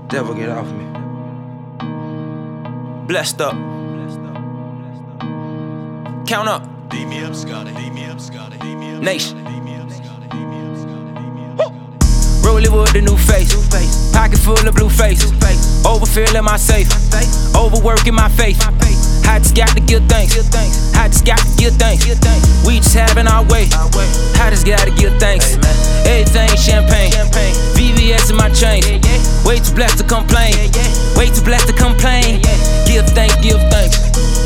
Devil, get off me. Blessed up. Count up. Nation. Rolling with a new face. Pocket full of blue face. Overfilling my safe. Overworking my faith. I just got to give thanks. I just got to give thanks. We just having our way. I just gotta give thanks. Everything champagne. VVS in my chain. Way too blessed to complain. Way too blessed to complain. Give thanks, give thanks.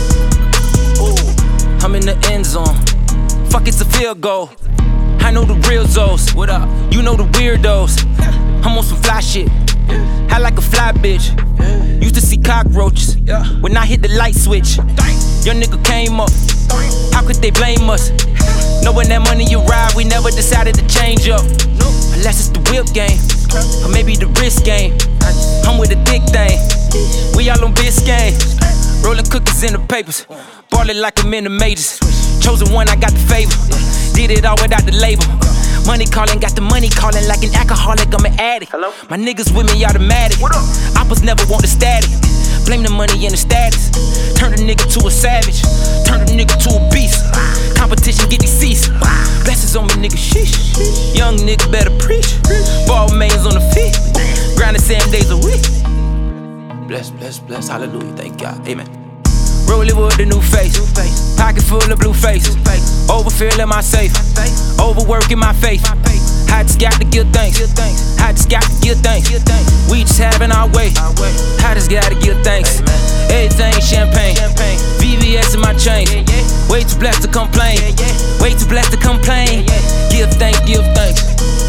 I'm in the end zone. Fuck, it's a field goal. I know the real Zoes. What up? You know the weirdos. I'm on some fly shit. I like a fly bitch. Used to see cockroaches when I hit the light switch. Your nigga came up. How could they blame us? Knowing that money you ride, we never decided to change up. Unless it's the whip game, or maybe the wrist game. I'm with a thick thing. We all on Biscayne. Rolling cookies in the papers. Ballin' like I'm in the majors. Chosen one, I got the favor. Did it all without the label. Money calling, got the money calling like an alcoholic, I'm an addict. Hello? My niggas with me automatic. Oppas never want the static. Blame the money and the status. Turn a nigga to a savage. Turn a nigga to a beast. Competition get deceased. Blessings on me, nigga, sheesh. Young nigga better preach. Ball mains on the feet. Grinding 7 days a week. Bless, bless, bless, hallelujah, thank God, amen. Rolling with a new face. Pocket full of blue face. Overfilling my safe. Overworking my faith. I just got to give thanks. I just got to give thanks. We just having our way. I just gotta give thanks. Everything champagne. VVS in my chain. Way too blessed to complain. Way too blessed to complain. Give thanks, give thanks.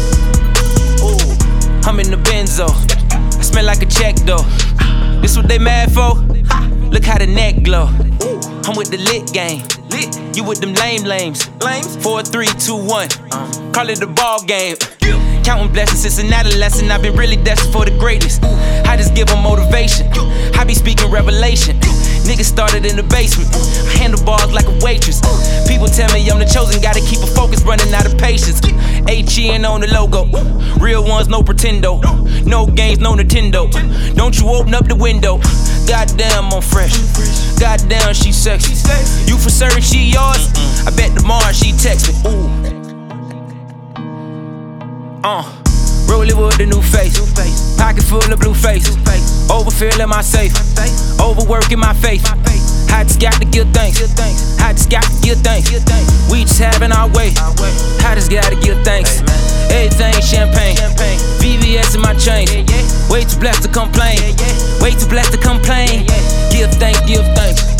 I'm in the benzo. I smell like a check though. This what they mad for? Look how the neck glow. I'm with the lit game. You with them lames. 4, 3, 2, 1. Call it a ball game. Counting blessings since an adolescent. I've been really destined for the greatness. I just give them motivation. I be speaking revelation. Niggas started in the basement. I handle bars like a waitress. People tell me I'm the chosen. Gotta keep a focus, running out of patience. HEN on the logo. Real ones, no pretendo. No games, no Nintendo. Don't you open up the window. Goddamn, I'm fresh. Goddamn, she sexy. You for certain she yours? I bet tomorrow she text me. Rolling with a new face. Pocket full of blue face. Overfilling my safe. Overworking my faith. I just got to give thanks. I just got to give thanks. We just having our way. I just gotta give thanks. Everything champagne. VVS in my chain. Way too blessed to complain. Way too blessed to complain. Give thanks, give thanks.